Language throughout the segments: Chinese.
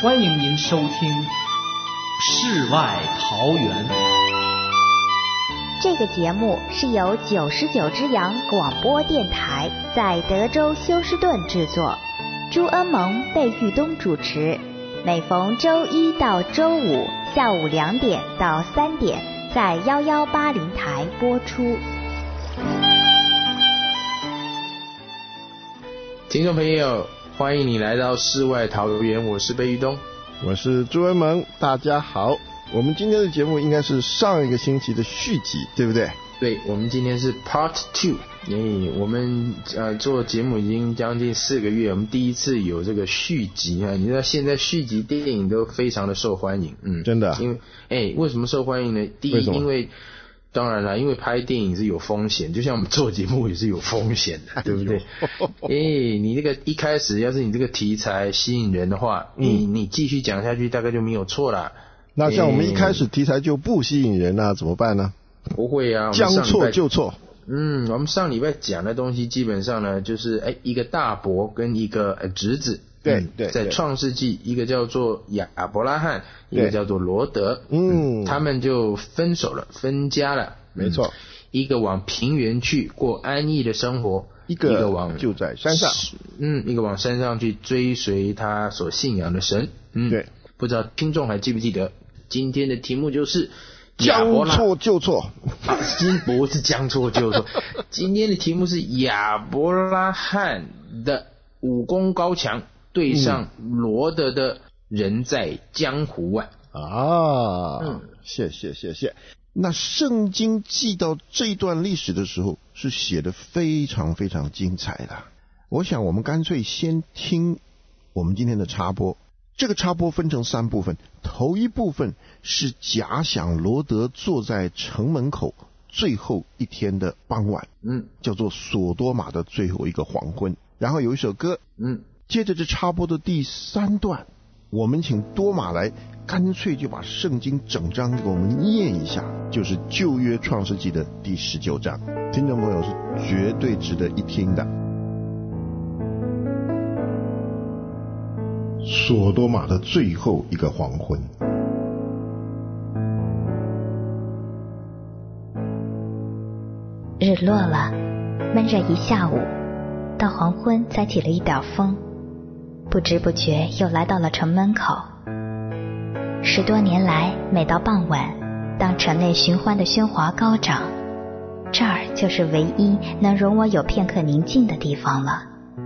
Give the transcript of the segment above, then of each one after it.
欢迎您收听《世外桃源》。 这个节目是由99之阳广播电台在德州休斯顿制作，朱恩萌、贝玉东主持，每逢周一到周五下午2点到3点在1180台播出。 听众朋友，欢迎你来到世外桃源，我是贝玉东， 我是朱恩萌，大家好。我们今天的节目应该是上一个星期的续集，对不对？ 对，我们今天是 Part 2。我们做节目已经将近4个月，我们第一次有这个续集啊！你知道现在续集电影都非常的受欢迎， 真的。 因为为什么受欢迎呢？第一，因为当然了，因为拍电影是有风险，就像我们做节目也是有风险的，对不对？你这个一开始要是你这个题材吸引人的话，你继续讲下去大概就没有错啦。 那像我们一开始题材就不吸引人啊，怎么办呢？ 不会啊， 将错就错。 我们上礼拜讲的东西基本上呢，就是一个大伯跟一个侄子。 对， 在创世纪，一个叫做亚伯拉罕，一个叫做罗德，他们就分手了，分家了， 没错。 一个往平原去过安逸的生活，一个往就在山上， 一个往山上去追随他所信仰的神。 对， 不知道听众还记不记得今天的题目就是将错就错不是将错就错，今天的题目是亚伯拉罕的武功高强对上罗德的人在江湖啊！ 谢谢。那圣经记到这一段历史的时候，是写得非常非常精彩的。我想我们干脆先听我们今天的插播。这个插播分成3部分，头一部分是假想罗德坐在城门口最后一天的傍晚，叫做索多玛的最后一个黄昏。然后有一首歌，接着这插播的第3段，我们请多马来干脆就把圣经整章给我们念一下，就是旧约创世纪的第19章。听众朋友是绝对值得一听的。索多玛的最后一个黄昏。 日落了，闷热一下午，到黄昏才起了一点风，不知不觉又来到了城门口。10多年来，每到傍晚，当城内寻欢的喧哗高涨，这儿就是唯一能容我有片刻宁静的地方了。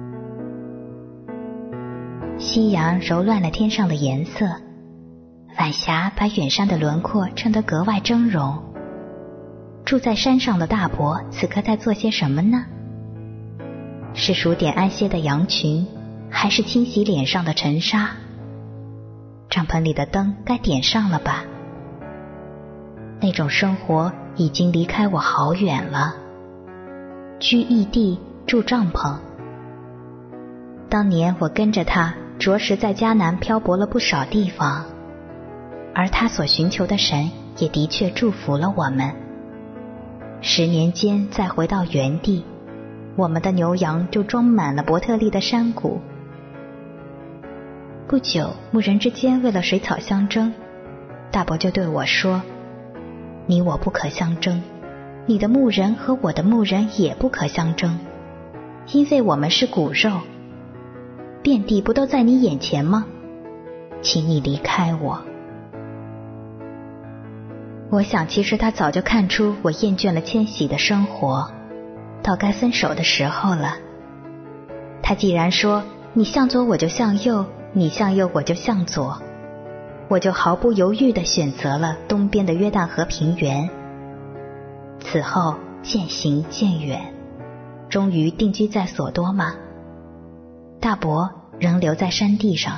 夕阳揉乱了天上的颜色，晚霞把远山的轮廓衬得格外峥嵘。住在山上的大伯此刻在做些什么呢？是数点安歇的羊群，还是清洗脸上的尘沙？帐篷里的灯该点上了吧？那种生活已经离开我好远了。居异地，住帐篷。当年我跟着他着实在迦南漂泊了不少地方，而他所寻求的神也的确祝福了我们。10年间再回到原地，我们的牛羊就装满了伯特利的山谷。不久，牧人之间为了水草相争，大伯就对我说：你我不可相争，你的牧人和我的牧人也不可相争，因为我们是骨肉，遍地不都在你眼前吗？请你离开我。我想其实他早就看出我厌倦了迁徙的生活，到该分手的时候了。他既然说你向左我就向右，你向右我就向左，我就毫不犹豫地选择了东边的约旦河平原。此后渐行渐远，终于定居在索多玛。大伯仍留在山地上。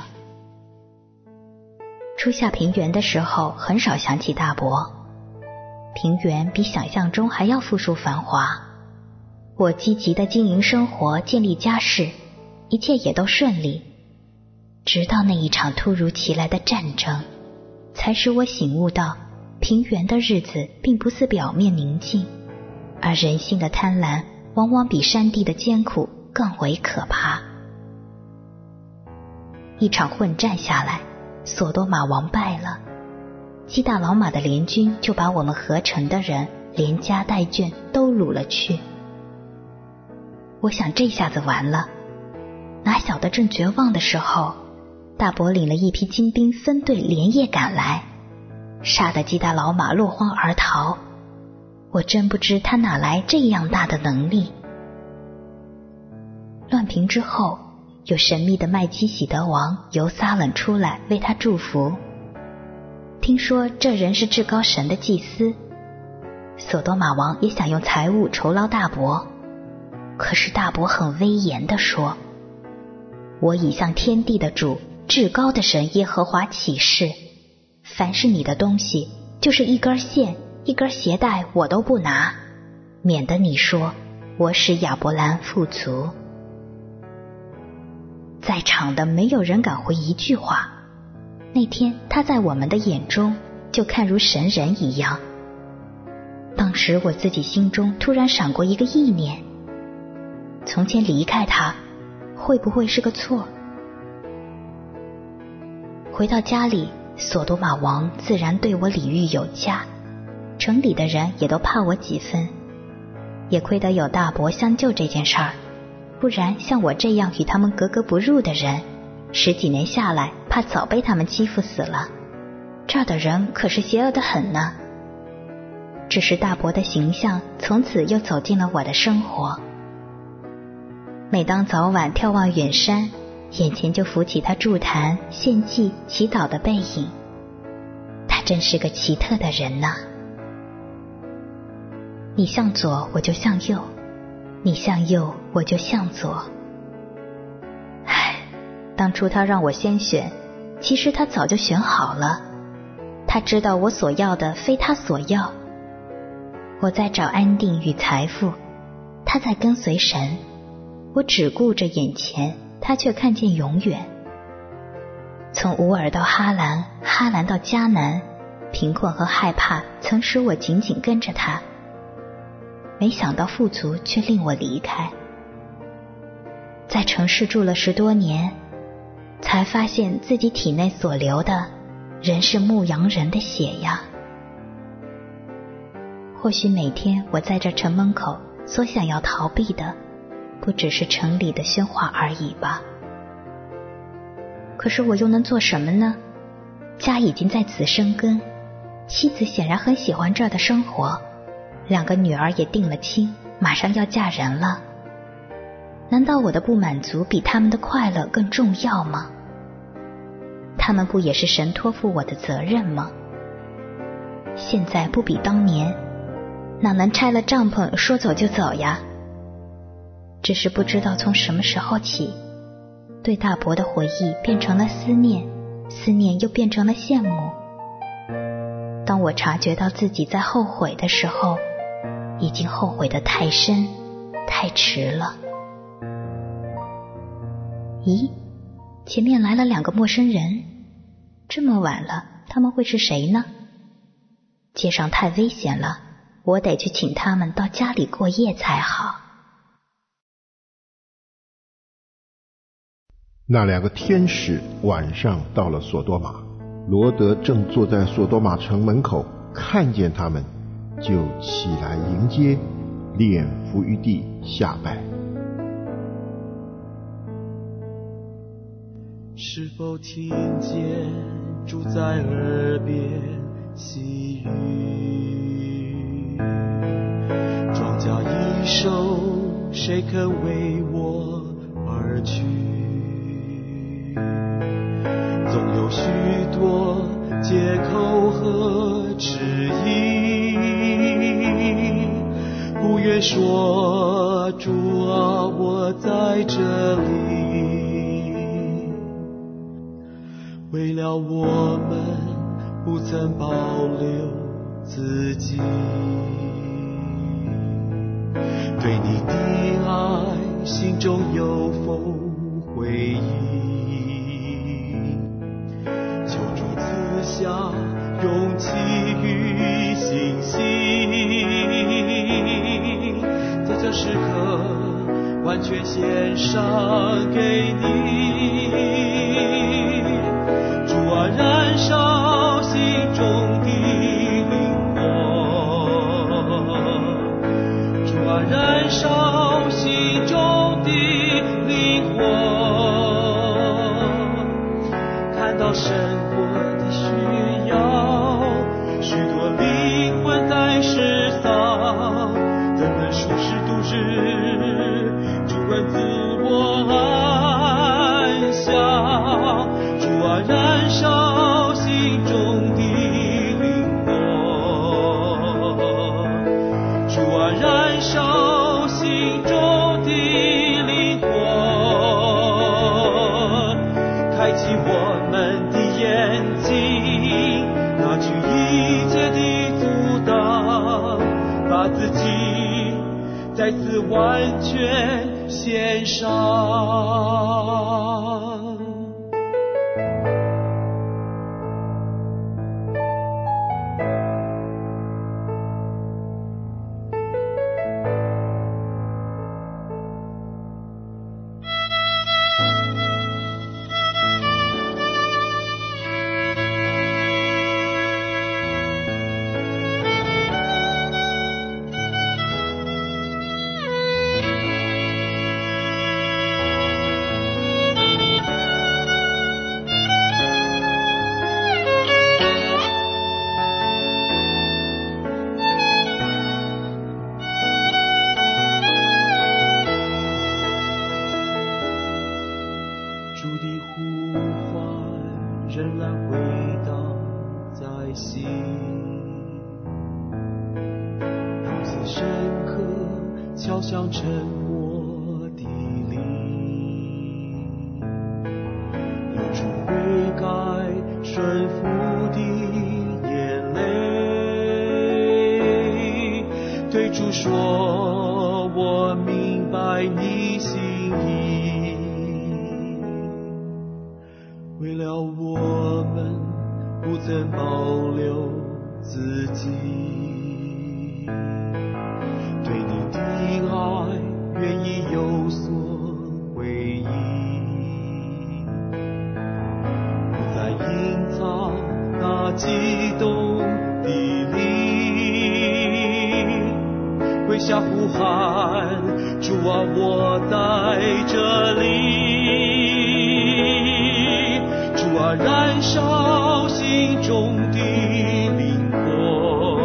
初下平原的时候很少想起大伯，平原比想象中还要富庶繁华。我积极地经营生活，建立家室，一切也都顺利。直到那一场突如其来的战争，才使我醒悟到，平原的日子并不似表面宁静，而人性的贪婪往往比山地的艰苦更为可怕。一场混战下来， 索多玛王败了，基大老马的联军就把我们合城的人连家带眷都掳了去。我想这下子完了，哪晓得正绝望的时候，大伯领了一批精兵分队连夜赶来，杀得基大老马落荒而逃。我真不知他哪来这样大的能力。乱平之后，有神秘的麦基洗德王由撒冷出来为他祝福。听说这人是至高神的祭司，索多玛王也想用财物酬劳大伯，可是大伯很威严地说：我已向天地的主至高的神耶和华起誓，凡是你的东西，就是一根线一根鞋带我都不拿，免得你说我使亚伯兰富足。在场的没有人敢回一句话。那天他在我们的眼中就看如神人一样。当时我自己心中突然闪过一个意念，从前离开他会不会是个错？回到家里，索多玛王自然对我礼遇有加，城里的人也都怕我几分，也亏得有大伯相救这件事儿，不然像我这样与他们格格不入的人，10几年下来怕早被他们欺负死了。这儿的人可是邪恶得很呢。只是大伯的形象从此又走进了我的生活。每当早晚眺望远山，眼前就浮起他筑坛、献祭、祈祷的背影。他真是个奇特的人呐。你向左我就向右，你向右我就向左。唉，当初他让我先选，其实他早就选好了。他知道我所要的非他所要。我在找安定与财富，他在跟随神。我只顾着眼前，他却看见永远。从乌尔到哈兰，哈兰到迦南，贫困和害怕曾使我紧紧跟着他。没想到富足却令我离开。在城市住了10多年，才发现自己体内所流的仍是牧羊人的血呀。或许每天我在这城门口所想要逃避的，不只是城里的喧哗而已吧。可是我又能做什么呢？家已经在此生根，妻子显然很喜欢这儿的生活，2个女儿也定了亲，马上要嫁人了。难道我的不满足比他们的快乐更重要吗？他们不也是神托付我的责任吗？现在不比当年，哪能拆了帐篷说走就走呀？只是不知道从什么时候起，对大伯的回忆变成了思念，思念又变成了羡慕。当我察觉到自己在后悔的时候，已经后悔得太深太迟了。咦，前面来了2个陌生人，这么晚了，他们会是谁呢？街上太危险了，我得去请他们到家里过夜才好。 那2个天使晚上到了索多玛，罗德正坐在索多玛城门口，看见他们，就起来迎接，脸伏于地下拜。 是否听见主在耳边细语？庄稼一收，谁肯为我而去？总有许多借口和迟疑，不愿说主啊，我在这里。为了我们不曾保留自己，对你的爱心中有否回忆？求主赐下勇气与信心，在这时刻完全献上给你。主啊，让到生活的需要，许多灵魂在世上，怎能舒适度日，主人自我安详。主啊，燃烧心中的灵火，主啊，燃烧心中的灵火，开启我们的眼睛，拿去一切的阻挡，把自己再次完全献上。像沉默的灵，流出悔改顺服的眼泪，对主说我明白你心意，为了我们不曾保留自己，对你的爱愿意有所回应，不再隐藏那激动的灵，跪下呼喊，主啊，我在这里，主啊，燃烧心中的灵火，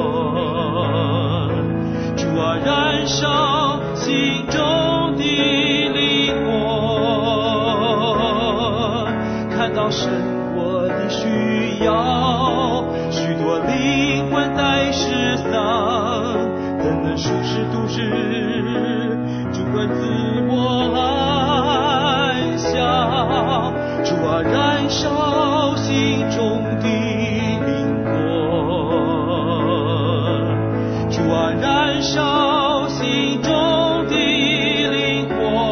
主啊，燃烧心中的灵火，看到生活的需要，许多灵魂在世上，怎能舒适度日，主管自我安详，主啊，燃烧心中的灵火，主啊，燃烧心中的灵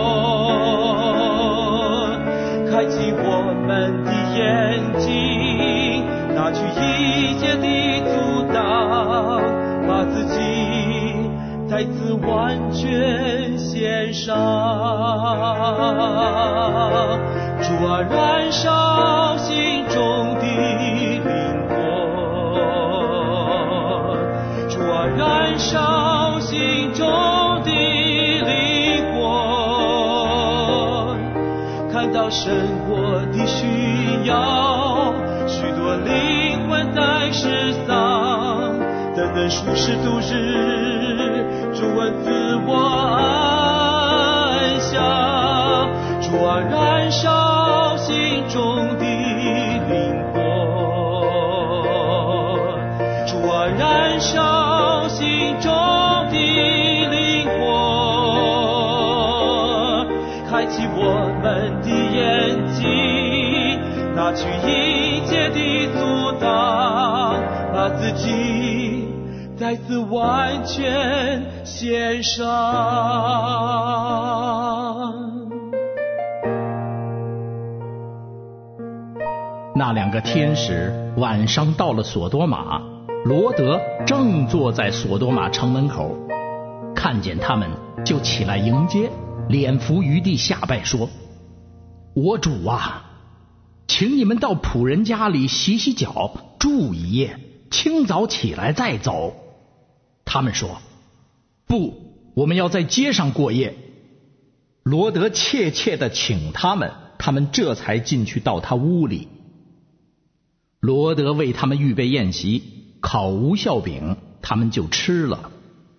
火，开启我们的眼睛，拿去一切的阻挡，把自己再次完全献上。主啊，燃烧心中的灵火，主啊，燃烧心中的灵火，看到生活的需要，许多灵魂在世上，怎能舒适度日，主问自我安详，主啊，燃烧心中的灵火，主啊，燃烧心中的灵火，开启我们的眼睛，拿去一切的阻挡，把自己再次完全献上。 那两个天使晚上到了索多玛，罗德正坐在索多玛城门口，看见他们就起来迎接，脸伏于地下拜说：我主啊，请你们到仆人家里洗洗脚，住一夜，清早起来再走。他们说：不，我们要在街上过夜。罗德切切地请他们，他们这才进去到他屋里。 罗德为他们预备宴席，烤无酵饼，他们就吃了。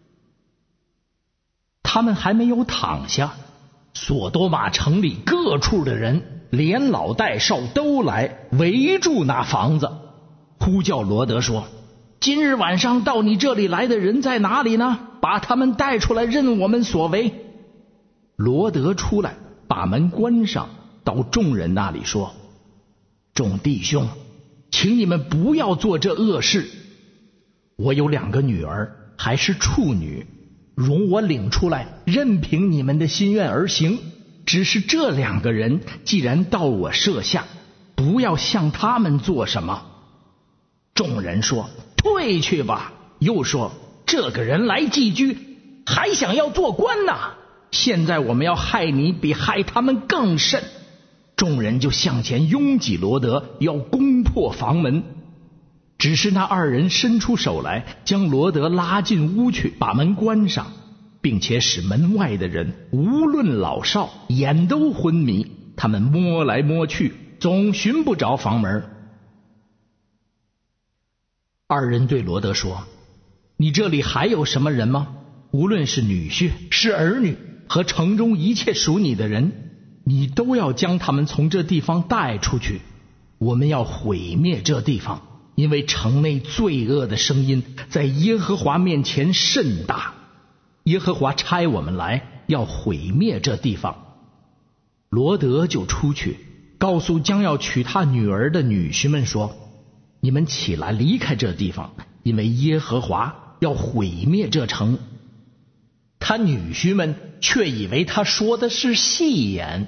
他们还没有躺下，索多玛城里各处的人连老带少都来围住那房子，呼叫罗德说：今日晚上到你这里来的人在哪里呢？把他们带出来，任我们所为。罗德出来，把门关上，到众人那里说：众弟兄，请你们不要做这恶事。我有2个女儿，还是处女，容我领出来，任凭你们的心愿而行。只是这2个人既然到我舍下，不要向他们做什么。众人说：退去吧。又说：这个人来寄居，还想要做官呢。现在我们要害你，比害他们更甚。众人就向前拥挤罗德，要攻破房门。只是那2人伸出手来，将罗德拉进屋去，把门关上，并且使门外的人无论老少眼都昏迷。他们摸来摸去，总寻不着房门。2人对罗德说：你这里还有什么人吗？无论是女婿，是儿女，和城中一切属你的人，你都要将他们从这地方带出去。我们要毁灭这地方，因为城内罪恶的声音在耶和华面前甚大。耶和华差我们来，要毁灭这地方。罗德就出去，告诉将要娶他女儿的女婿们说：你们起来离开这地方，因为耶和华要毁灭这城。他女婿们却以为他说的是戏言。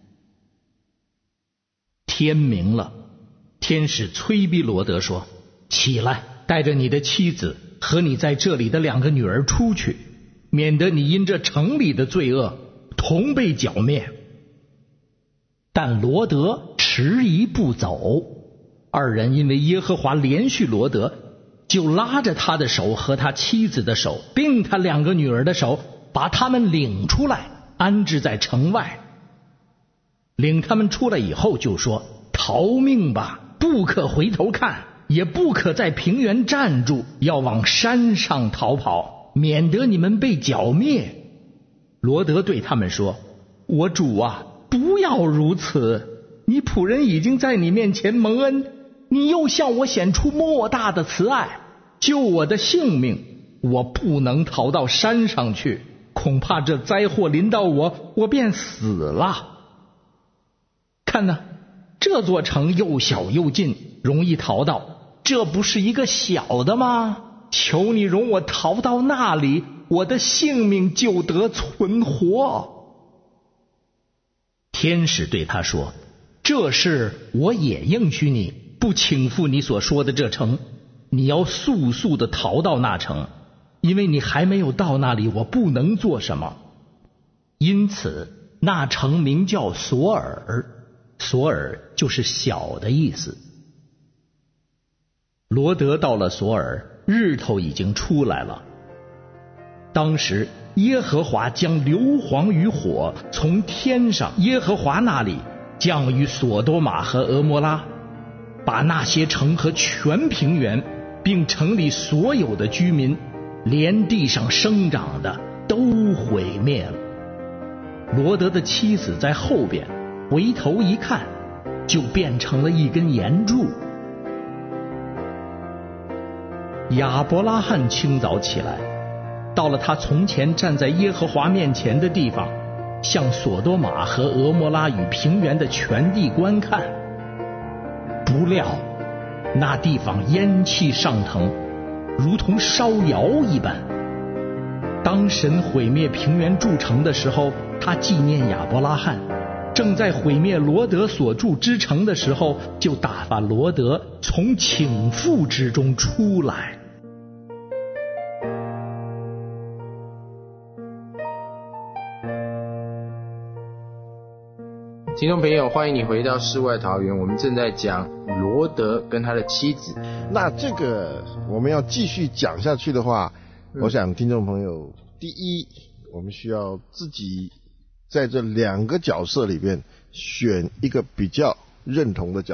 天明了，天使催逼罗德说：起来，带着你的妻子和你在这里的2个女儿出去，免得你因这城里的罪恶同被剿灭。但罗德迟疑不走。2人因为耶和华连续罗德，就拉着他的手和他妻子的手，并他2个女儿的手，把他们领出来，安置在城外。领他们出来以后，就说：逃命吧，不可回头看，也不可在平原站住，要往山上逃跑，免得你们被剿灭。罗德对他们说：我主啊，不要如此，你仆人已经在你面前蒙恩，你又向我显出莫大的慈爱，救我的性命。我不能逃到山上去，恐怕这灾祸临到我，我便死了。看哪，这座城又小又近，容易逃到，这不是一个小的吗？求你容我逃到那里，我的性命就得存活。天使对他说：这事我也应许你，不倾覆你所说的这城，你要速速的逃到那城，因为你还没有到那里，我不能做什么。因此那城名叫索尔，索尔就是小的意思。罗德到了索尔，日头已经出来了。当时耶和华将硫磺与火从天上耶和华那里降于索多玛和俄摩拉，把那些城和全平原，并城里所有的居民，连地上生长的都毁灭了。罗德的妻子在后边，回头一看，就变成了一根岩柱。亚伯拉罕清早起来，到了他从前站在耶和华面前的地方，向索多玛和俄摩拉与平原的全地观看。不料那地方烟气上腾，如同烧窑一般。当神毁灭平原筑城的时候，他纪念亚伯拉罕；正在毁灭罗德所住之城的时候，就打发罗德从倾覆之中出来。 听众朋友，欢迎你回到世外桃源，我们正在讲罗德跟他的妻子。 那这个我们要继续讲下去的话，我想听众朋友，第一，我们需要自己在这2个角色里边选一个比较认同的角色。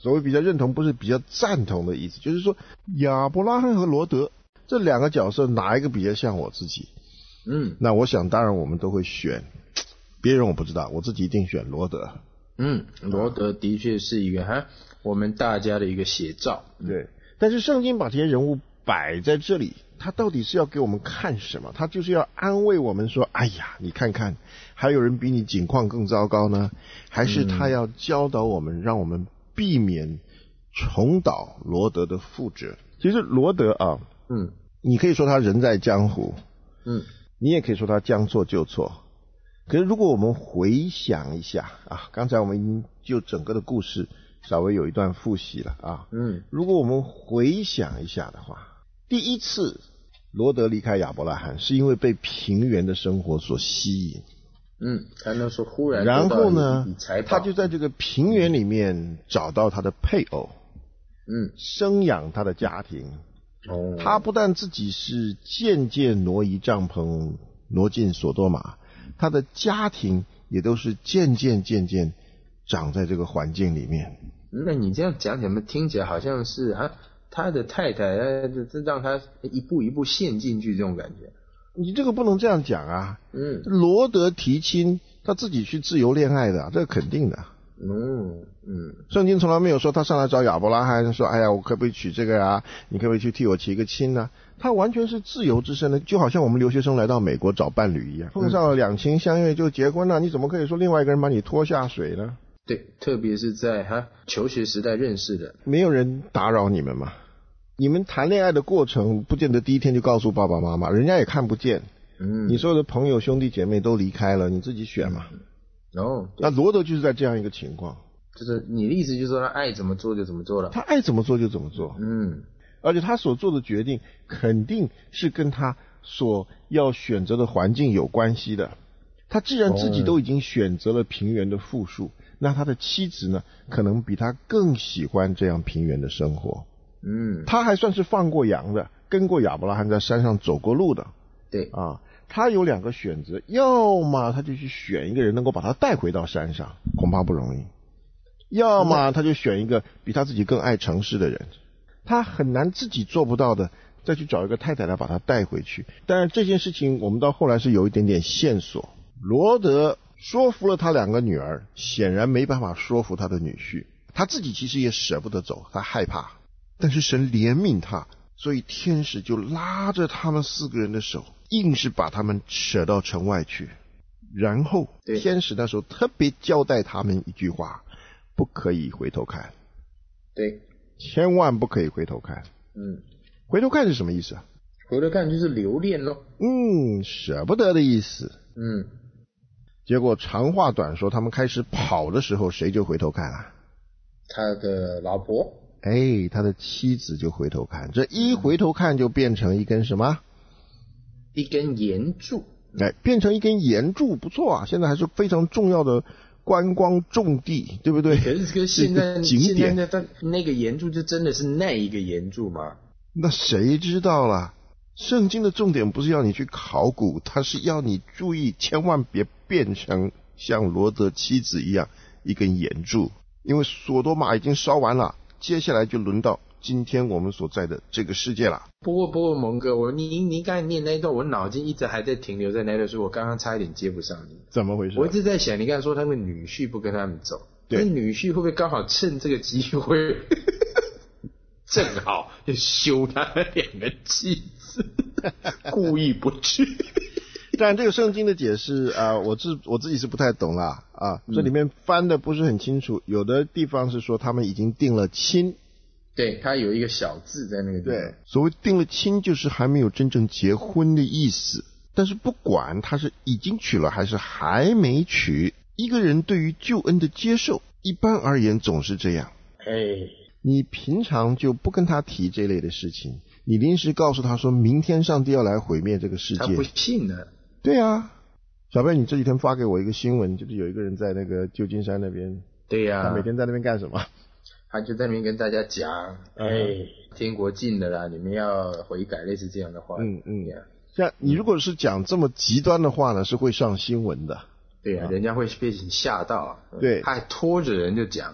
所谓比较认同，不是比较赞同的意思，就是说亚伯拉罕和罗德这两个角色哪一个比较像我自己？那我想当然我们都会选，别人我不知道，我自己一定选罗德。 罗德的确是一个我们大家的一个写照。 对，但是圣经把这些人物摆在这里，他到底是要给我们看什么？他就是要安慰我们说，哎呀，你看看还有人比你境况更糟糕呢？还是他要教导我们，让我们避免重蹈罗德的覆辙？其实罗德啊，你可以说他人在江湖，你也可以说他将错就错。可是如果我们回想一下啊，刚才我们已经就整个的故事稍微有一段复习了啊。如果我们回想一下的话，第一次罗德离开亚伯拉罕是因为被平原的生活所吸引。 他那时候忽然， 然后呢，他就在这个平原里面找到他的配偶，生养他的家庭。他不但自己是渐渐挪移帐篷，挪进索多玛，他的家庭也都是渐渐长在这个环境里面。 那你这样讲起来，听起来好像是他的太太让他一步一步陷进去这种感觉。 你这个不能这样讲啊。罗德提亲，他自己去自由恋爱的，这个肯定的。圣经从来没有说他上来找亚伯拉罕说，哎呀，我可不可以娶这个啊？你可不可以去替我提个亲啊？他完全是自由之身的，就好像我们留学生来到美国找伴侣一样，碰上了两情相悦就结婚了，你怎么可以说另外一个人把你拖下水呢？ 对，特别是在求学时代认识的， 没有人打扰你们嘛。你们谈恋爱的过程不见得第一天就告诉爸爸妈妈，人家也看不见。你所有的朋友兄弟姐妹都离开了，你自己选嘛。那罗德就是在这样一个情况， 就是你的意思就是说他爱怎么做就怎么做了， 他爱怎么做就怎么做。而且他所做的决定肯定是跟他所要选择的环境有关系的。他既然自己都已经选择了平原的富庶，那他的妻子呢，可能比他更喜欢这样平原的生活。他还算是放过羊的，跟过亚伯拉罕在山上走过路的。 对他有两个选择，要么他就去选一个人能够把他带回到山上，恐怕不容易；要么他就选一个比他自己更爱城市的人，他很难自己做不到的，再去找一个太太来把他带回去。但是这件事情我们到后来是有一点点线索，罗德说服了他两个女儿，显然没办法说服他的女婿，他自己其实也舍不得走，他害怕，但是神怜悯他，所以天使就拉着他们4个人的手，硬是把他们扯到城外去。然后天使那时候特别交代他们一句话，不可以回头看。 对， 千万不可以回头看。回头看是什么意思啊？ 回头看就是留恋咯。 舍不得的意思。结果长话短说，他们开始跑的时候，谁就回头看了？ 他的老婆。 他的妻子就回头看，这一回头看就变成一根什么？ 一根岩柱。 变成一根岩柱，不错啊，现在还是非常重要的观光重地，对不对？ 可是现在景点，现在那个岩柱就真的是那一个岩柱吗？ 那谁知道啦？圣经的重点不是要你去考古，它是要你注意，千万别变成像罗德妻子一样一根岩柱，因为索多玛已经烧完了，接下来就轮到今天我们所在的这个世界了。 不过蒙哥，你刚才念那一段，我脑筋一直还在停留在那段，所以我刚刚差一点接不上你。 怎么回事？ 我一直在想，你刚才说他们女婿不跟他们走，那女婿会不会刚好趁这个机会正好就休他们两个妻子，故意不去？ 但这个圣经的解释我自己是不太懂啦这里面翻的不是很清楚，有的地方是说他们已经定了亲。 对，他有一个小字在那个地方。 对，所谓定了亲就是还没有真正结婚的意思。但是不管他是已经娶了还是还没娶，一个人对于救恩的接受，一般而言总是这样。你平常就不跟他提这类的事情，你临时告诉他说明天上帝要来毁灭这个世界， 他不信的。 对啊，小贝，你这几天发给我一个新闻，就是有一个人在那个旧金山那边。 对呀， 他每天在那边干什么？ 他就在那边跟大家讲，天国近了啦，你们要悔改，类似这样的话。 像你如果是讲这么极端的话呢，是会上新闻的。 对啊，人家会被吓到。 对， 他还拖着人就讲。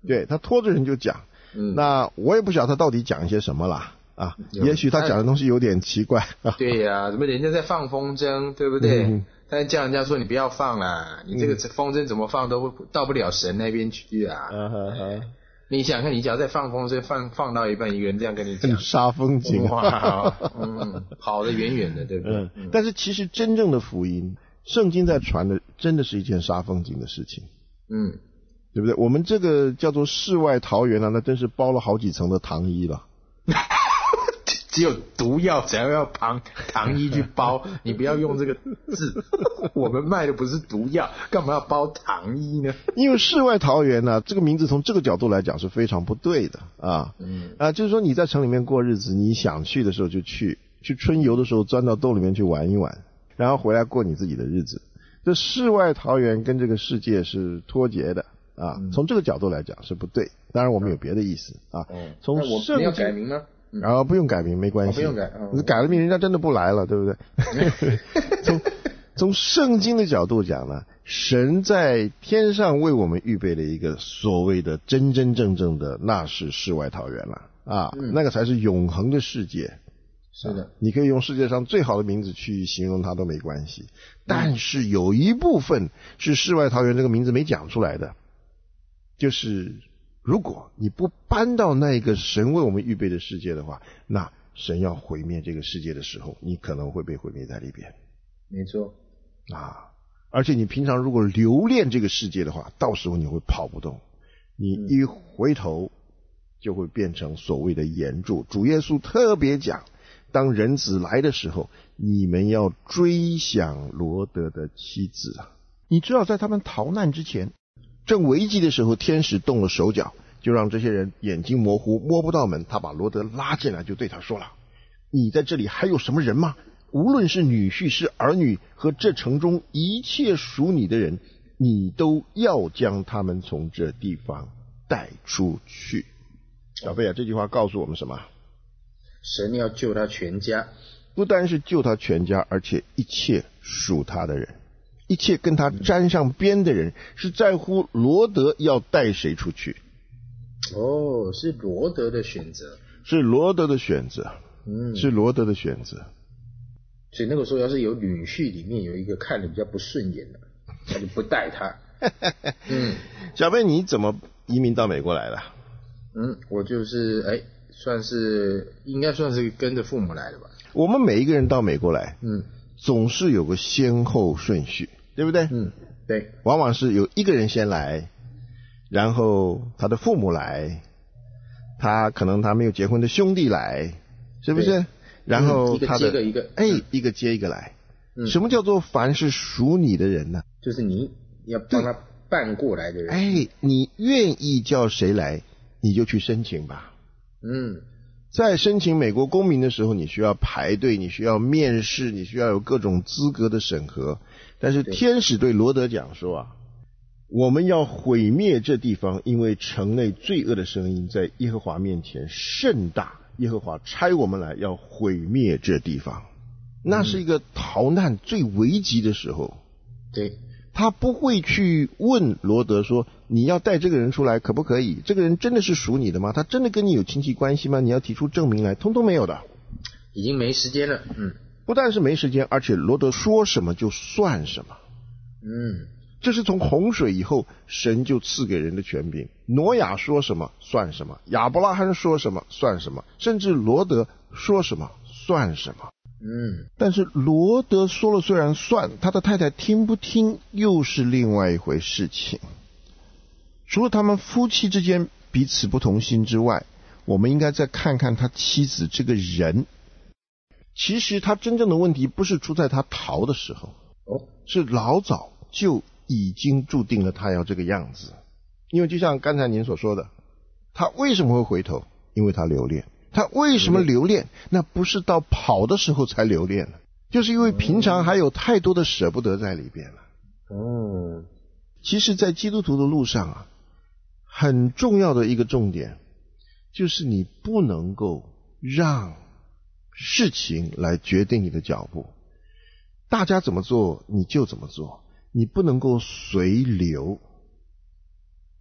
对，他拖着人就讲。那我也不晓得他到底讲一些什么啦啊，也许他讲的东西有点奇怪。 对呀，怎么人家在放风筝，对不对？但是叫人家说你不要放啦，你这个风筝怎么放都到不了神那边去啊。你想看，你只要在放风筝放到一半，一个人这样跟你讲， 杀风景， 哇，跑得远远的，对不对？ 但是其实真正的福音，圣经在传的，真的是一件杀风景的事情。对不对？我们这个叫做世外桃源啊，那真是包了好几层的糖衣了。 只有毒药才要糖衣去包，你不要用这个字。我们卖的不是毒药，干嘛要包糖衣呢？ 因为世外桃源呢，这个名字从这个角度来讲是非常不对的啊。就是说你在城里面过日子，你想去的时候就去春游的时候钻到洞里面去玩一玩，然后回来过你自己的日子。这世外桃源跟这个世界是脱节的啊，从这个角度来讲是不对。当然我们有别的意思啊。从圣经要改名吗？ 不用改名，没关系。 不用改， 改了名人家真的不来了，对不对？从圣经的角度讲呢，神在天上为我们预备了一个所谓的真真正正的，那是世外桃源了啊，那个才是永恒的世界。 是的， 你可以用世界上最好的名字去形容它都没关系，但是有一部分是世外桃源这个名字没讲出来的，就是如果你不搬到那个神为我们预备的世界的话，那神要毁灭这个世界的时候，你可能会被毁灭在里边。 没错啊，而且你平常如果留恋这个世界的话，到时候你会跑不动，你一回头就会变成所谓的岩柱。主耶稣特别讲，当人子来的时候，你们要追想罗得的妻子啊。你知道在他们逃难之前，正危急的时候，天使动了手脚，就让这些人眼睛模糊，摸不到门。他把罗得拉进来，就对他说了，你在这里还有什么人吗？无论是女婿是儿女和这城中一切属你的人，你都要将他们从这地方带出去。小贝啊，这句话告诉我们什么？ 神要救他全家， 不单是救他全家，而且一切属他的人，一切跟他沾上边的人，是在乎罗得要带谁出去。 是罗得的选择， 是罗得的选择，是罗得的选择。 所以那个时候要是有女婿里面有一个看着比较不顺眼的，他就不带他。 小贝，你怎么移民到美国来的？ 我就是应该算是跟着父母来的吧。 我们每一个人到美国来，总是有个先后顺序，对不对？ 对， 往往是有一个人先来，然后他的父母来，可能他没有结婚的兄弟来，是不是？然后他的一个接一个来。什么叫做凡是属你的人呢？ 就是你要帮他办过来的人。 你愿意叫谁来，你就去申请吧。在申请美国公民的时候，你需要排队，你需要面试，你需要有各种资格的审核。但是天使对罗得讲说我们要毁灭这地方，因为城内罪恶的声音在耶和华面前甚大，耶和华差我们来要毁灭这地方。那是一个逃难最危急的时候。 对， 他不会去问罗得说，你要带这个人出来可不可以？这个人真的是属你的吗？他真的跟你有亲戚关系吗？你要提出证明来，通通没有的。 已经没时间了。 不但是没时间，而且罗得说什么就算什么。这是从洪水以后神就赐给人的权柄。挪亚说什么算什么，亚伯拉罕说什么算什么，甚至罗得说什么算什么。但是罗得说了虽然算，他的太太听不听又是另外一回事情。除了他们夫妻之间彼此不同心之外，我们应该再看看他妻子这个人。其实他真正的问题不是出在他逃的时候，是老早就已经注定了他要这个样子。因为就像刚才您所说的，他为什么会回头？因为他留恋。他为什么留恋？那不是到跑的时候才留恋了，就是因为平常还有太多的舍不得在里边了。其实在基督徒的路上很重要的一个重点，就是你不能够让事情来决定你的脚步。大家怎么做你就怎么做，你不能够随流。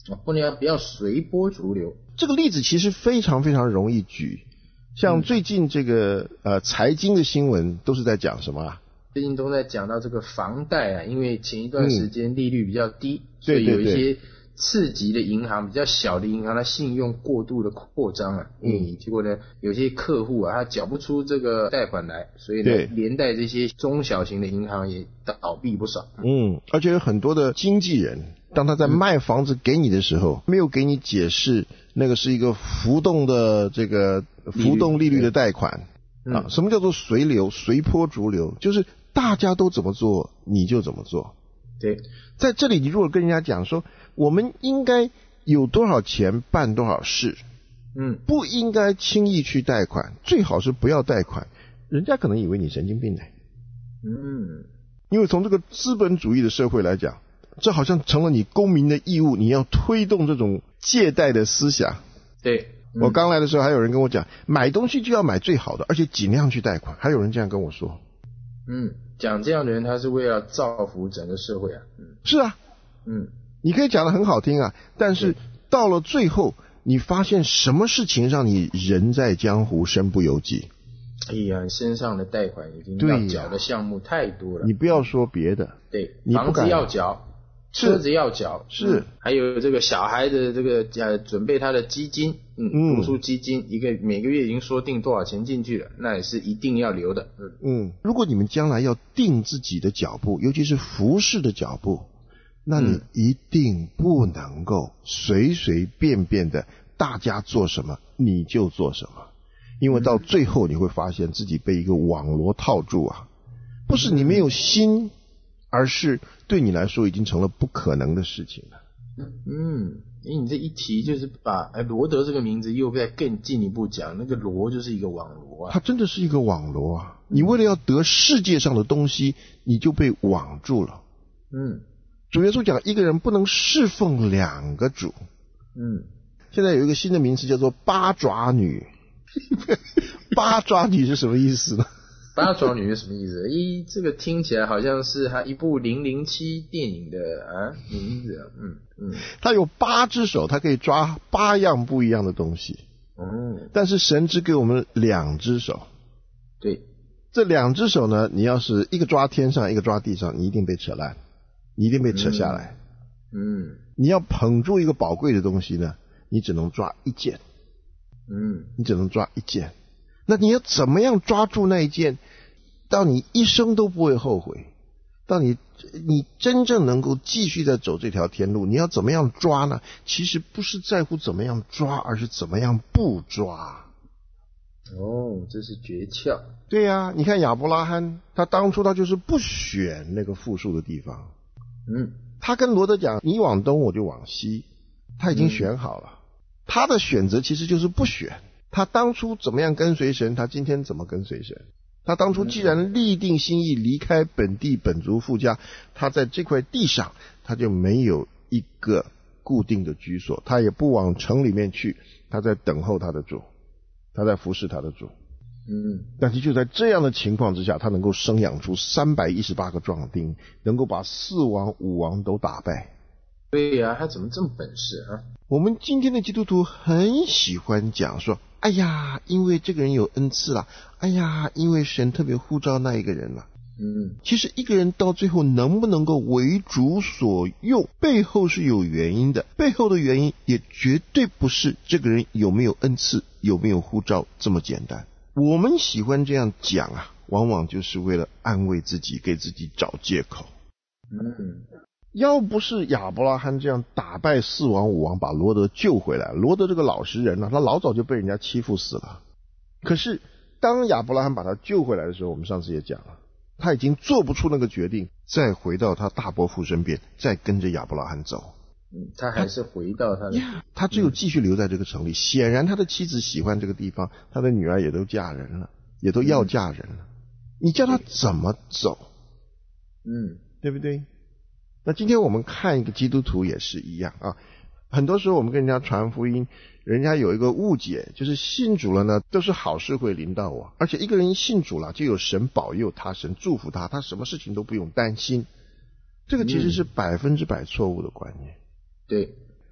不要随波逐流。 这个例子其实非常非常容易举，像最近这个财经的新闻都是在讲什么啊？ 最近都在讲到这个房贷啊，因为前一段时间利率比较低，所以有一些次级的银行比较小的银行，它信用过度的扩张啊，结果呢，有些客户啊，他缴不出这个贷款来，所以呢，连带这些中小型的银行也倒闭不少。 而且有很多的经纪人，当他在卖房子给你的时候，没有给你解释那个是一个浮动的这个浮动利率的贷款啊。什么叫做随流、随波逐流？就是大家都怎么做，你就怎么做。 对， 在这里你如果跟人家讲说，我们应该有多少钱办多少事，不应该轻易去贷款，最好是不要贷款，人家可能以为你神经病呢。因为从这个资本主义的社会来讲，这好像成了你公民的义务，你要推动这种借贷的思想。 对， 我刚来的时候还有人跟我讲，买东西就要买最好的，而且尽量去贷款，还有人这样跟我说。 讲这样的人，他是为了造福整个社会啊。 是啊，你可以讲得很好听啊，但是到了最后，你发现什么事情让你人在江湖身不由己？ 哎呀，你身上的贷款已经要缴的项目太多了。 你不要说别的， 对，房子要缴，车子要缴， 是， 还有这个小孩的这个准备他的基金，读书基金，每个月已经说定多少钱进去了，那也是一定要留的。 如果你们将来要定自己的脚步，尤其是服饰的脚步，那你一定不能够随随便便的大家做什么你就做什么，因为到最后你会发现自己被一个网罗套住啊，不是你没有心，而是对你来说已经成了不可能的事情了。 你这一提就是把罗德这个名字又再更进一步讲，那个罗就是一个网罗啊， 它真的是一个网罗啊。你为了要得世界上的东西，你就被网住了。主耶稣讲，一个人不能侍奉两个主。现在有一个新的名词叫做八爪女。八爪女是什么意思呢？ 八爪女是什么意思？这个听起来好像是他一部007电影的名字。 他有8只手，他可以抓8样不一样的东西。但是神只给我们2只手。 对， 这2只手呢，你要是一个抓天上，一个抓地上，你一定被扯烂，你一定被扯下来。你要捧住一个宝贵的东西呢，你只能抓一件。你只能抓一件。那你要怎么样抓住那一件，到你一生都不会后悔，到你真正能够继续在走这条天路，你要怎么样抓呢？其实不是在乎怎么样抓，而是怎么样不抓。 这是诀窍。 对啊，你看亚伯拉罕，他当初他就是不选那个富庶的地方。他跟罗德讲，你往东我就往西，他已经选好了。他的选择其实就是不选。他当初怎么样跟随神，他今天怎么跟随神。他当初既然立定心意离开本地本族父家，他在这块地上他就没有一个固定的居所，他也不往城里面去，他在等候他的主，他在服侍他的主。但是就在这样的情况之下，他能够生养出318个壮丁，能够把4王5王都打败。 对呀，他怎么这么本事啊？ 我们今天的基督徒很喜欢讲说，哎呀，因为这个人有恩赐啦，哎呀，因为神特别呼召那一个人啦。其实一个人到最后能不能够为主所用，背后是有原因的，背后的原因也绝对不是这个人有没有恩赐，有没有呼召这么简单。我们喜欢这样讲啊，往往就是为了安慰自己，给自己找借口。要不是亚伯拉罕这样打败4王5王，把罗德救回来，罗德这个老实人他老早就被人家欺负死了。可是当亚伯拉罕把他救回来的时候，我们上次也讲了，他已经做不出那个决定，再回到他大伯父身边，再跟着亚伯拉罕走。 他还是回到他的， 他只有继续留在这个城里。显然他的妻子喜欢这个地方，他的女儿也都嫁人了，也都要嫁人了。你叫他怎么走？对不对？那今天我们看一个基督徒也是一样啊。很多时候我们跟人家传福音，人家有一个误解，就是信主了呢，都是好事会临到我，而且一个人信主了，就有神保佑他，神祝福他，他什么事情都不用担心。这个其实是100%错误的观念。 对，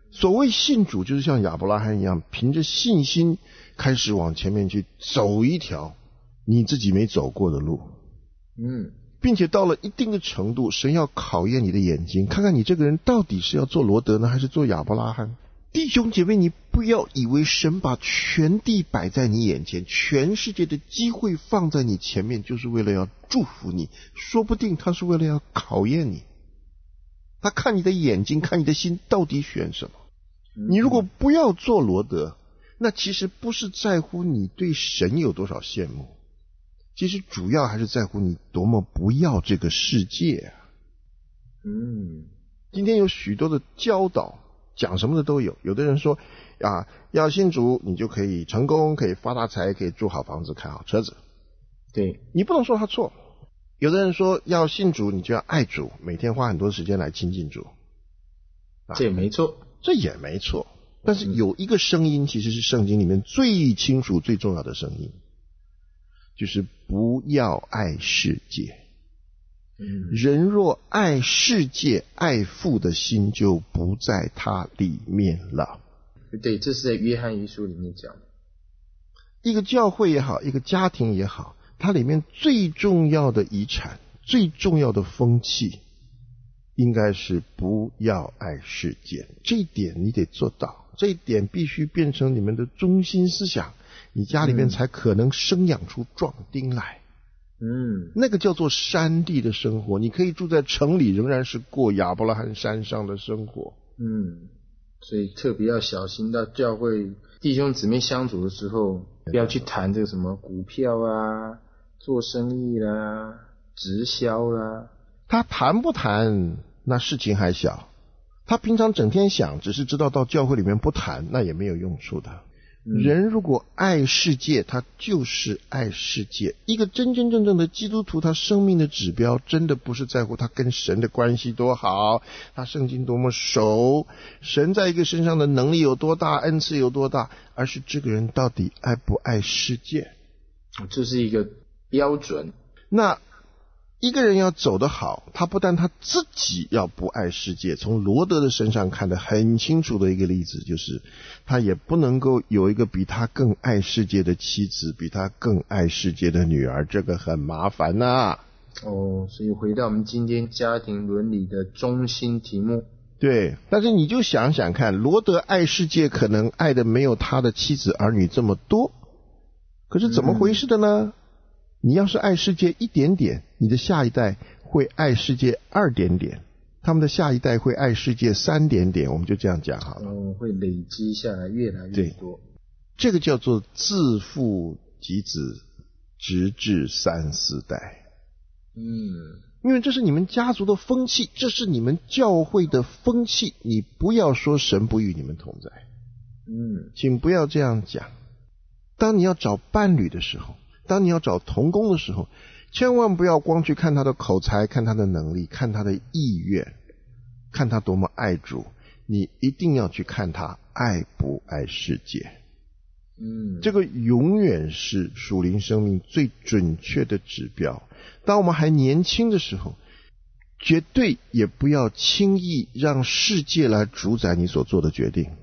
所谓信主，就是像亚伯拉罕一样，凭着信心开始往前面去走一条你自己没走过的路。并且到了一定的程度，神要考验你的眼睛，看看你这个人到底是要做罗德呢，还是做亚伯拉罕。弟兄姐妹，你不要以为神把全地摆在你眼前，全世界的机会放在你前面，就是为了要祝福你，说不定他是为了要考验你。他看你的眼睛，看你的心到底选什么。你如果不要做罗德，那其实不是在乎你对神有多少羡慕，其实主要还是在乎你多么不要这个世界啊。今天有许多的教导，讲什么的都有。有的人说啊，要信主你就可以成功，可以发大财，可以住好房子，开好车子。 对， 你不能说他错。有的人说要信主你就要爱主，每天花很多时间来亲近主， 这也没错， 这也没错。但是有一个声音其实是圣经里面最清楚最重要的声音，就是不要爱世界。人若爱世界，爱父的心就不在他里面了。 对，这是在约翰一书里面讲的。 一个教会也好，一个家庭也好，它里面最重要的遗产，最重要的风气，应该是不要爱世界。这一点你得做到，这一点必须变成你们的中心思想，你家里面才可能生养出壮丁来。那个叫做山地的生活，你可以住在城里，仍然是过亚伯拉罕山上的生活。 所以特别要小心，到教会弟兄姊妹相处的时候，不要去谈这个什么股票啊、做生意啦、直销啦。 他谈不谈那事情还小，他平常整天想，只是知道到教会里面不谈，那也没有用处的。人如果爱世界，他就是爱世界。一个真真正正的基督徒，他生命的指标真的不是在乎他跟神的关系多好，他圣经多么熟，神在一个身上的能力有多大，恩赐有多大，而是这个人到底爱不爱世界。 这是一个标准。 那一个人要走得好，他不但他自己要不爱世界，从罗德的身上看得很清楚的一个例子，就是他也不能够有一个比他更爱世界的妻子，比他更爱世界的女儿，这个很麻烦啊。 所以回到我们今天家庭伦理的中心题目。 对，但是你就想想看，罗德爱世界可能爱的没有他的妻子儿女这么多，可是怎么回事的呢？你要是爱世界一点点，你的下一代会爱世界2点点，他们的下一代会爱世界3点点，我们就这样讲好了。 会累积下来越来越多。 这个叫做自父及子，直至3、4代。因为这是你们家族的风气，这是你们教会的风气，你不要说神不与你们同在。请不要这样讲。当你要找伴侣的时候，当你要找同工的时候，千万不要光去看他的口才，看他的能力，看他的意愿，看他多么爱主，你一定要去看他爱不爱世界。这个永远是属灵生命最准确的指标。当我们还年轻的时候，绝对也不要轻易让世界来主宰你所做的决定。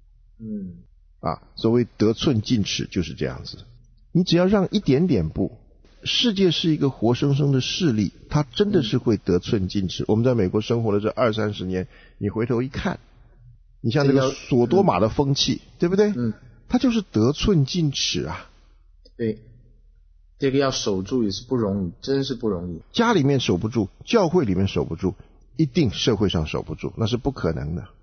所谓得寸进尺就是这样子。你只要让一点点步，世界是一个活生生的势力，它真的是会得寸进尺。我们在美国生活了这20、30年，你回头一看，你像这个索多玛的风气，对不对？它就是得寸进尺啊。 对，这个要守住也是不容易，真是不容易。 家里面守不住，教会里面守不住，一定社会上守不住，那是不可能的。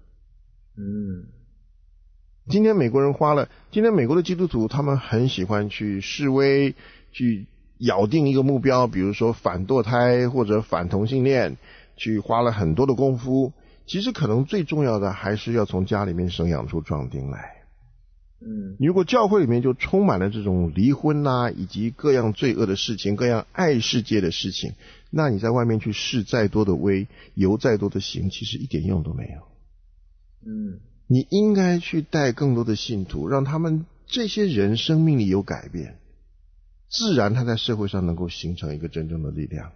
今天美国的基督徒他们很喜欢去示威，去咬定一个目标，比如说反堕胎或者反同性恋，去花了很多的功夫。其实可能最重要的还是要从家里面生养出壮丁来。如果教会里面就充满了这种离婚以及各样罪恶的事情，各样爱世界的事情，那你在外面去示再多的威，游再多的行，其实一点用都没有。你应该去带更多的信徒，让他们这些人生命里有改变，自然他在社会上能够形成一个真正的力量。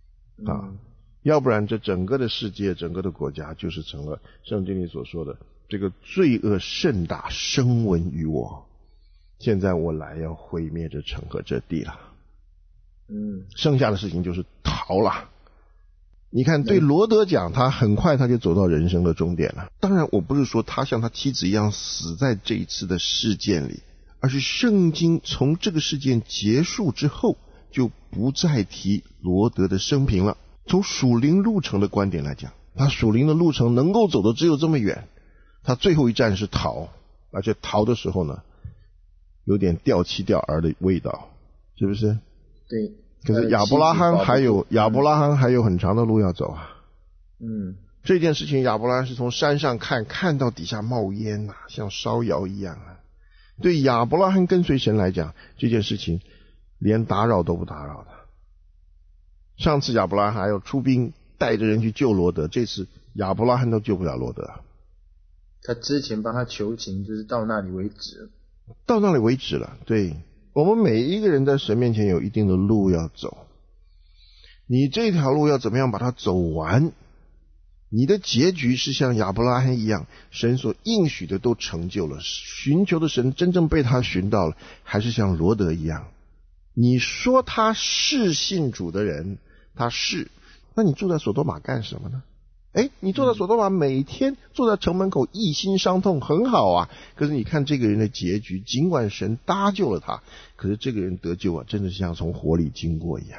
要不然这整个的世界，整个的国家就是成了圣经里所说的这个罪恶甚大，声闻于我。现在我来要毁灭这城和这地了。剩下的事情就是逃了。你看，对罗德讲，他很快他就走到人生的终点了。当然，我不是说他像他妻子一样死在这一次的事件里，而是圣经从这个事件结束之后，就不再提罗德的生平了。从属灵路程的观点来讲，他属灵的路程能够走的只有这么远，他最后一站是逃，而且逃的时候呢，有点掉妻掉儿的味道，是不是？ 对。 可是亚伯拉罕还有很长的路要走啊。这件事情亚伯拉罕是从山上看到底下冒烟啊，像烧窑一样啊。对亚伯拉罕跟随神来讲，这件事情连打扰都不打扰的。上次亚伯拉罕还要出兵带着人去救罗德，这次亚伯拉罕都救不了罗德。 他之前帮他求情，就是到那里为止。 到那里为止了，对。我们每一个人在神面前有一定的路要走，你这条路要怎么样把它走完，你的结局是像亚伯拉罕一样，神所应许的都成就了，寻求的神真正被他寻到了，还是像罗德一样，你说他是信主的人，他是，那你住在索多玛干什么呢？你坐在索多玛，每天坐在城门口一心伤痛，很好啊。可是你看这个人的结局，尽管神搭救了他，可是这个人得救啊，真的像从火里经过一样。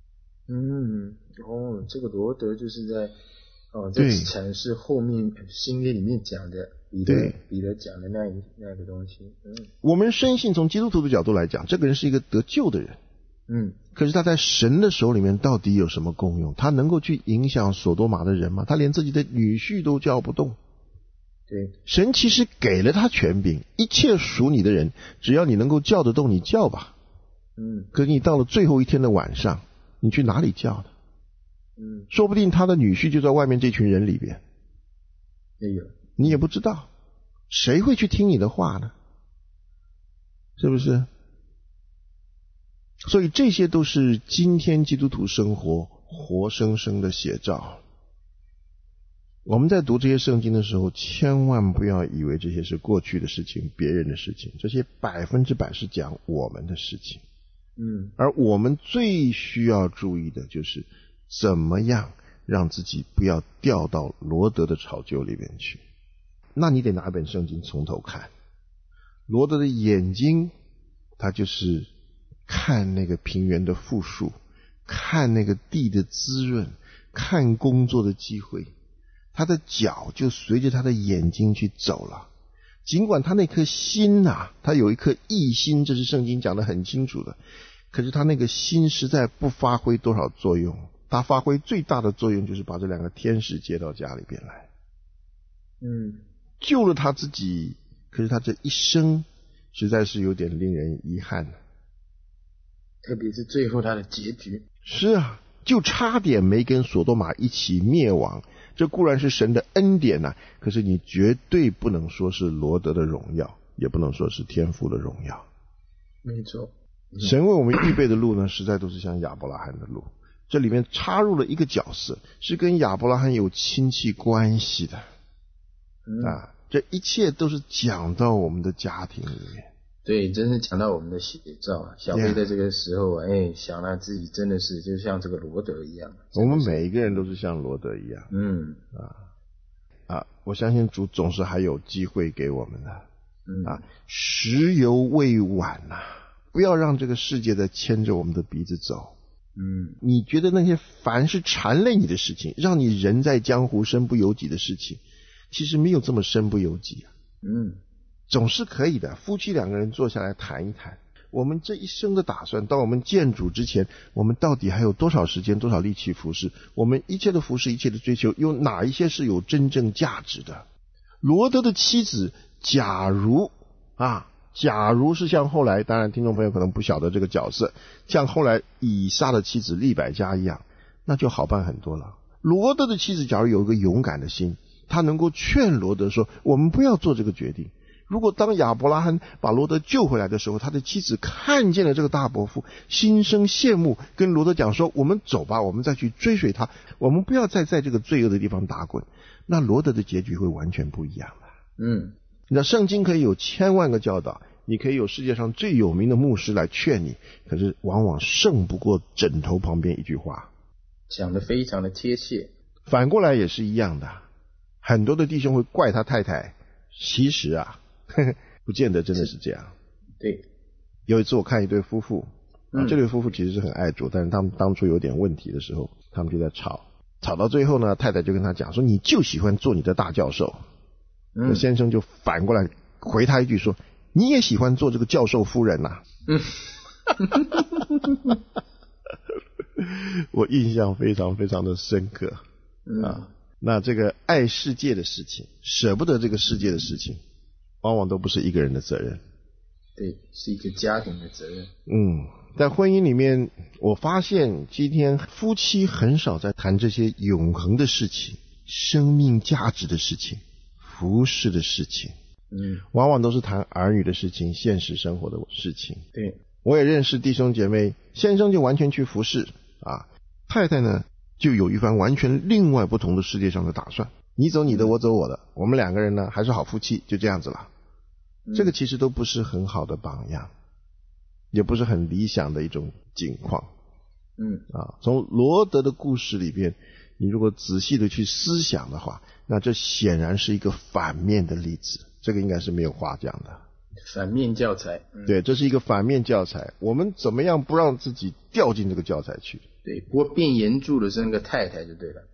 这个罗德就是在这阐释后面新约里面讲的彼得讲的那个东西。 我们深信从基督徒的角度来讲，这个人是一个得救的人。可是他在神的手里面到底有什么功用？他能够去影响索多玛的人吗？他连自己的女婿都叫不动。 对， 神其实给了他权柄，一切属你的人，只要你能够叫得动，你叫吧。可是你到了最后一天的晚上，你去哪里叫呢？说不定他的女婿就在外面这群人里边，你也不知道，谁会去听你的话呢？是不是？所以这些都是今天基督徒生活活生生的写照。我们在读这些圣经的时候，千万不要以为这些是过去的事情，别人的事情，这些100%是讲我们的事情。而我们最需要注意的就是怎么样让自己不要掉到罗德的草臼里面去。那你得拿一本圣经从头看。罗德的眼睛，他就是看那个平原的富庶，看那个地的滋润，看工作的机会，他的脚就随着他的眼睛去走了。尽管他那颗心啊，他有一颗异心，这是圣经讲得很清楚的，可是他那个心实在不发挥多少作用。他发挥最大的作用就是把这2个天使接到家里边来，救了他自己，可是他这一生实在是有点令人遗憾的。 特别是最后他的结局。 是啊，就差点没跟索多玛一起灭亡。这固然是神的恩典啊，可是你绝对不能说是罗德的荣耀，也不能说是天父的荣耀。 没错， 神为我们预备的路呢，实在都是像亚伯拉罕的路。这里面插入了一个角色，是跟亚伯拉罕有亲戚关系的。这一切都是讲到我们的家庭里面。 对，真是讲到我们的写照啊！小飞在这个时候想他自己真的是就像这个罗德一样。 我们每一个人都是像罗德一样。我相信主总是还有机会给我们的。时犹未晚啊，不要让这个世界再牵着我们的鼻子走。你觉得那些凡是缠累你的事情，让你人在江湖身不由己的事情，其实没有这么身不由己啊。总是可以的，夫妻2个人坐下来谈一谈，我们这一生的打算，到我们见主之前，我们到底还有多少时间多少力气服侍，我们一切的服侍，一切的追求，有哪一些是有真正价值的。罗德的妻子假如是像后来，当然听众朋友可能不晓得这个角色，像后来以撒的妻子利百加一样，那就好办很多了。罗德的妻子假如有一个勇敢的心，他能够劝罗德说，我们不要做这个决定。如果当亚伯拉罕把罗德救回来的时候，他的妻子看见了这个大伯父，心生羡慕，跟罗德讲说，我们走吧，我们再去追随他，我们不要再在这个罪恶的地方打滚，那罗德的结局会完全不一样的。 你知道圣经可以有千万个教导，你可以有世界上最有名的牧师来劝你，可是往往胜不过枕头旁边一句话。 讲得非常的贴切。 反过来也是一样的，很多的弟兄会怪他太太，其实啊不见得真的是这样。 对， 有一次我看一对夫妇，这对夫妇其实是很爱主，但是他们当初有点问题的时候，他们就在吵到最后呢，太太就跟他讲说，你就喜欢做你的大教授。先生就反过来回他一句说，你也喜欢做这个教授夫人啊。我印象非常非常的深刻啊。那这个爱世界的事情，舍不得这个世界的事情，往往都不是一个人的责任。 对，是一个家庭的责任。 在婚姻里面，我发现今天夫妻很少在谈这些永恒的事情、生命价值的事情、服侍的事情。往往都是谈儿女的事情、现实生活的事情。 对， 我也认识弟兄姐妹，先生就完全去服侍啊，太太呢就有一番完全另外不同的世界上的打算。你走你的，我走我的，我们两个人呢还是好夫妻，就这样子了。这个其实都不是很好的榜样，也不是很理想的一种境况。从罗德的故事里边，你如果仔细的去思想的话，那这显然是一个反面的例子，这个应该是没有话讲的。 反面教材。 对，这是一个反面教材，我们怎么样不让自己掉进这个教材去？ 对，不过变严重的是那个太太就对了。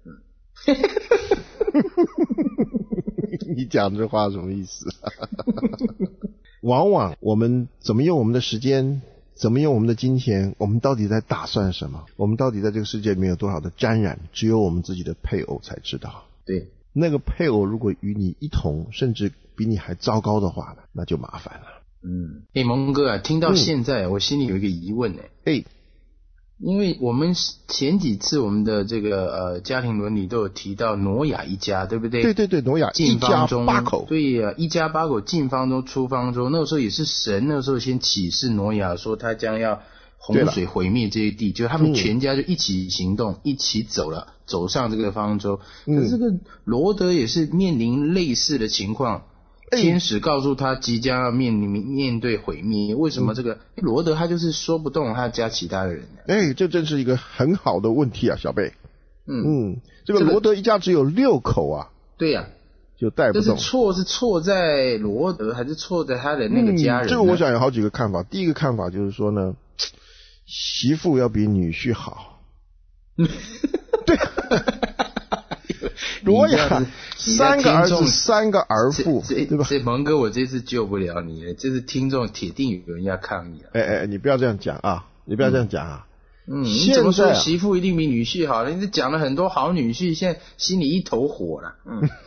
你讲这话什么意思？往往我们怎么用我们的时间，怎么用我们的金钱，我们到底在打算什么？我们到底在这个世界里面有多少的沾染，只有我们自己的配偶才知道。 对， 那个配偶如果与你一同，甚至比你还糟糕的话呢，那就麻烦了。 蒙哥啊，听到现在我心里有一个疑问因为我们前几次我们的这个家庭伦理都有提到挪亚一家，对不对？ 对，挪亚一家8口。 对呀，一家8口进方舟出方舟，那个时候也是神那个时候先启示挪亚说他将要洪水毁灭这些地，就他们全家就一起行动，一起走上这个方舟。可是这个罗德也是面临类似的情况。天使告诉他即将要面对毁灭，为什么这个罗德他就是说不动他家其他的人呢？ 这真是一个很好的问题啊，小贝。这个罗德一家只有6口啊。 对呀， 就带不动。 是错在罗德，还是错在他的那个家人呢？ 这个我想有好几个看法。第一个看法就是说呢，媳妇要比女婿好。对。罗亚3个儿子3个儿妇，对吧？ 所以蒙哥，我这次救不了你了，这次听众铁定有人要抗议了。 你不要这样讲啊！你怎么说媳妇一定比女婿好了？你讲了很多好女婿，现在心里一头火了。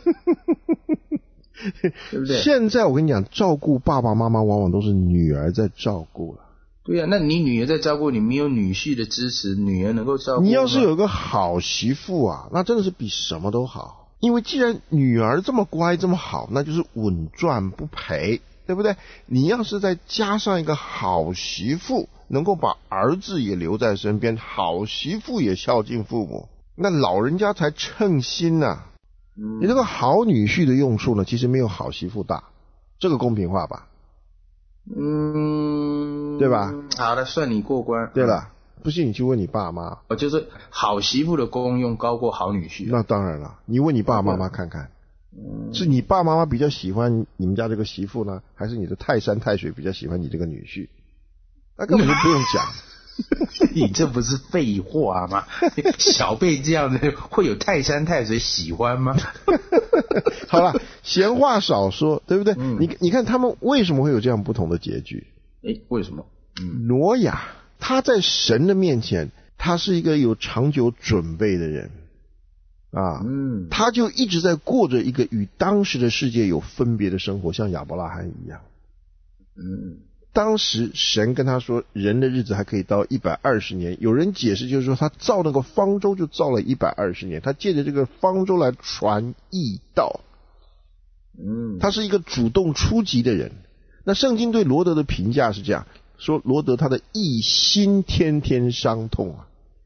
对不对？ 现在我跟你讲，照顾爸爸妈妈往往都是女儿在照顾了。 对啊，那你女儿在照顾你，没有女婿的支持，女儿能够照顾吗？ 你要是有个好媳妇啊，那真的是比什么都好。因为既然女儿这么乖这么好，那就是稳赚不赔，对不对？你要是再加上一个好媳妇，能够把儿子也留在身边，好媳妇也孝敬父母，那老人家才称心啊。你这个好女婿的用处呢，其实没有好媳妇大，这个公平化吧？对吧？ 好的，算你过关。 对了，不信你去问你爸妈。 就是好媳妇的功用高过好女婿。 那当然了，你问你爸爸妈妈看看，是你爸妈妈比较喜欢你们家这个媳妇呢，还是你的泰山泰水比较喜欢你这个女婿？那根本就不用讲。 你这不是废话吗？小贝这样的会有泰山泰水喜欢吗？ 好了，闲话少说，对不对？你看他们为什么会有这样不同的结局？ 为什么？ 挪亚他在神的面前，他是一个有长久准备的人啊，他就一直在过着一个与当时的世界有分别的生活，像亚伯拉罕一样。当时神跟他说人的日子还可以到120年，有人解释就是说他造那个方舟就造了120年，他借着这个方舟来传义道。他是一个主动出击的人。那圣经对罗德的评价是这样说，罗德他的一心天天伤痛啊，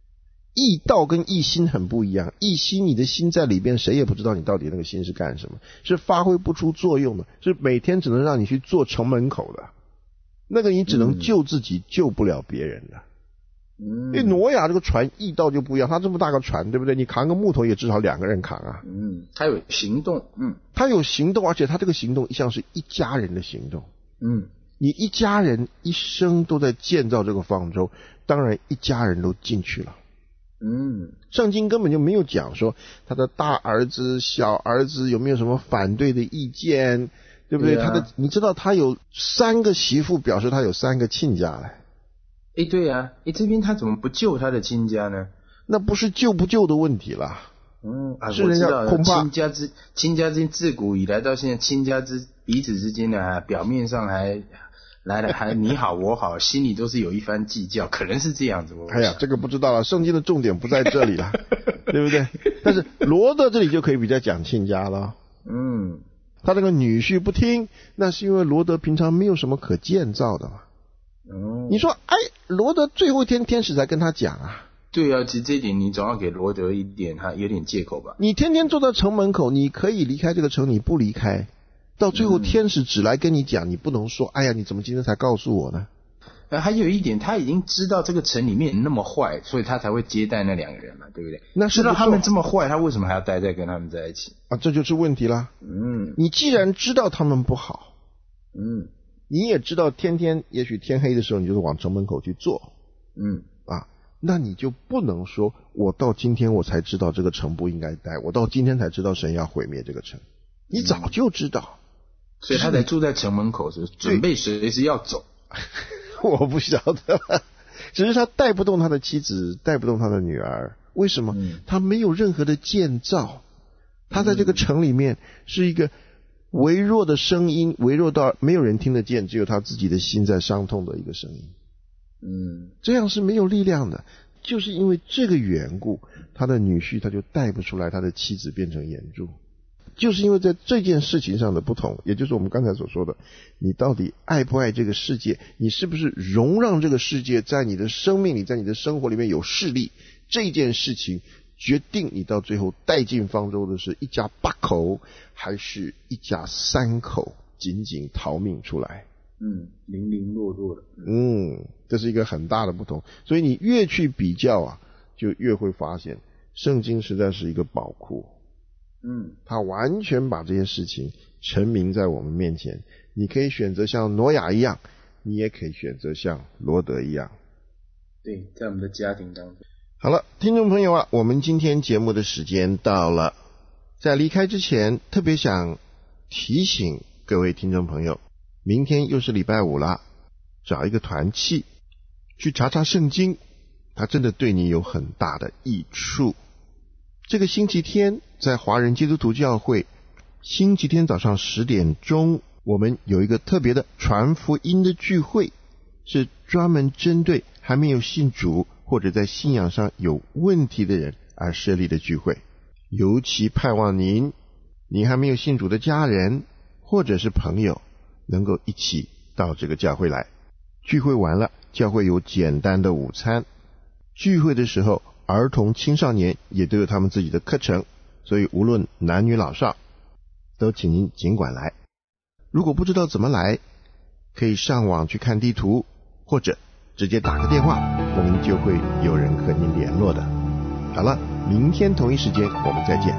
异道跟异心很不一样，异心你的心在里边，谁也不知道你到底那个心是干什么，是发挥不出作用的，是每天只能让你去做城门口的，那个你只能救自己，救不了别人的。因为挪亚这个船异道就不一样，他这么大个船，对不对？你扛个木头也至少2个人扛啊。 他有行动， 他有行动，而且他这个行动像是一家人的行动。你一家人一生都在建造这个方舟，当然一家人都进去了。圣经根本就没有讲说他的大儿子、小儿子有没有什么反对的意见，对不对？你知道他有3个媳妇，表示他有3个亲家嘞。 对啊，这边他怎么不救他的亲家呢？ 那不是救不救的问题啦。是人家恐怕亲家之间自古以来到现在，亲家彼此之间呢，表面上还你好我好，心里都是有一番计较，可能是这样子。 哎呀，这个不知道了，圣经的重点不在这里了，对不对？但是罗德这里就可以比较讲亲家了。他那个女婿不听，那是因为罗德平常没有什么可建造的嘛。你说，罗德最后一天天使才跟他讲啊。 对啊，其实这一点你总要给罗德一点，他有点借口吧。 你天天坐在城门口，你可以离开这个城，你不离开，到最后天使只来跟你讲，你不能说，哎呀，你怎么今天才告诉我呢？ 还有一点，他已经知道这个城里面那么坏，所以他才会接待那2个人嘛，对不对？ 那是知道他们这么坏，他为什么还要待在跟他们在一起啊？这就是问题啦。你既然知道他们不好，你也知道天天也许天黑的时候你就是往城门口去坐，那你就不能说我到今天我才知道这个城不应该待，我到今天才知道神要毁灭这个城，你早就知道。 所以他才住在城门口，是准备随时要走。 我不晓得，只是他带不动他的妻子，带不动他的女儿。为什么？他没有任何的建造，他在这个城里面是一个微弱的声音，微弱到没有人听得见，只有他自己的心在伤痛的一个声音。这样是没有力量的。就是因为这个缘故，他的女婿他就带不出来他的妻子变成眼柱。就是因为在这件事情上的不同，也就是我们刚才所说的，你到底爱不爱这个世界，你是不是容让这个世界在你的生命里，在你的生活里面有势力，这件事情决定你到最后带进方舟的是一家8口还是一家3口仅仅逃命出来。 零零落落的。 这是一个很大的不同。所以你越去比较啊，就越会发现圣经实在是一个宝库。他完全把这些事情陈明在我们面前。你可以选择像挪亚一样，你也可以选择像罗德一样。 对，在我们的家庭当中。 好了，听众朋友啊，我们今天节目的时间到了。在离开之前，特别想提醒各位听众朋友，明天又是礼拜5了，找一个团契去查查圣经，它真的对你有很大的益处。这个星期天在华人基督徒教会，星期天早上10点钟，我们有一个特别的传福音的聚会，是专门针对还没有信主或者在信仰上有问题的人而设立的聚会。尤其盼望您还没有信主的家人或者是朋友能够一起到这个教会来。聚会完了，教会有简单的午餐。聚会的时候，儿童青少年也都有他们自己的课程，所以无论男女老少都请您尽管来。如果不知道怎么来，可以上网去看地图，或者直接打个电话，我们就会有人和您联络的。好了，明天同一时间我们再见。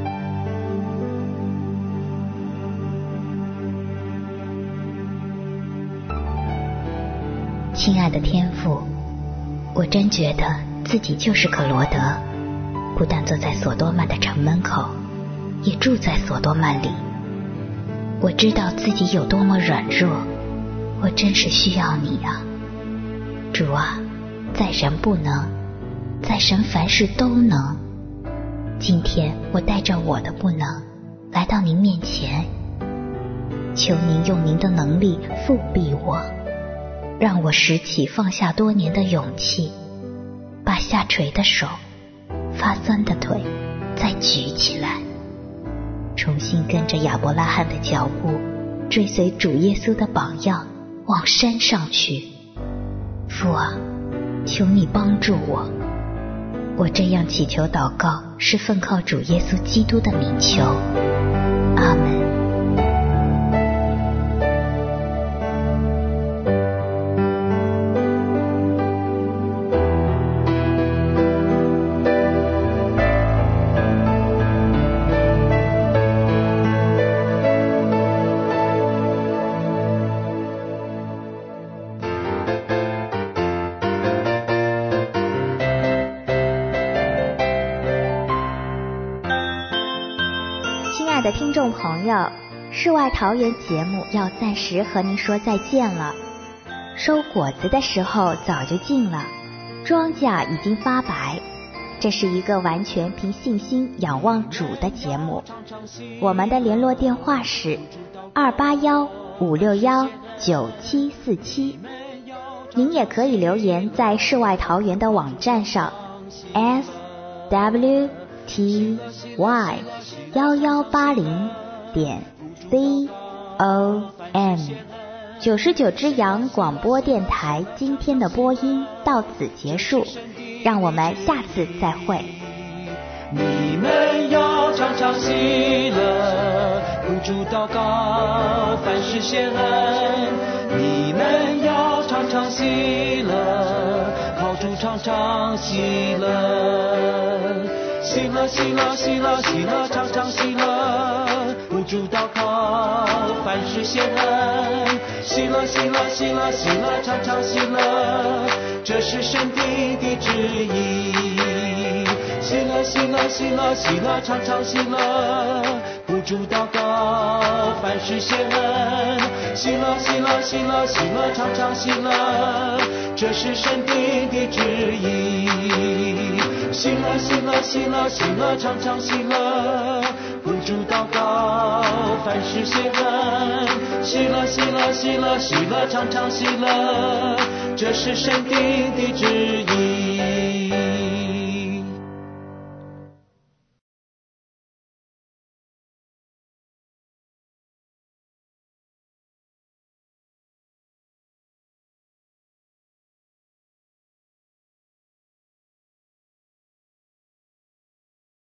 亲爱的天父，我真觉得自己就是个罗德，不但坐在索多玛的城门口，也住在索多玛里。我知道自己有多么软弱，我真是需要你啊！主啊，在人不能，在神凡事都能。今天我带着我的不能来到您面前，求您用您的能力复庇我，让我拾起放下多年的勇气，把下垂的手、发酸的腿再举起来，重新跟着亚伯拉罕的脚步，追随主耶稣的榜样，往山上去。父啊，求你帮助我， 我这样祈求祷告，是奉靠主耶稣基督的名求。阿们。亲爱的听众朋友，世外桃源节目要暂时和您说再见了。收果子的时候早就近了，庄稼已经发白。这是一个完全凭信心仰望主的节目。我们的联络电话是281-561-9747。您也可以留言在世外桃源的网站上 swty1180.com。 99只羊广播电台今天的播音到此结束，让我们下次再会。 你们要常常喜乐，不住祷告，凡事谢恩。你们要常常喜乐，靠主常常喜乐。喜乐喜乐喜乐喜乐，常常喜乐，不住祷告，凡事谢恩。喜乐喜乐喜乐喜乐，常常喜乐，这是神定的旨意。喜乐喜乐喜乐喜乐，常常喜乐，不住祷告，凡事谢恩。喜乐喜乐喜乐喜乐，常常喜乐，这是神定的旨意。喜乐喜乐喜乐喜乐，常常喜乐，不住祷告，凡事谢恩。喜乐喜乐喜乐喜乐，常常喜乐，这是神定的旨意。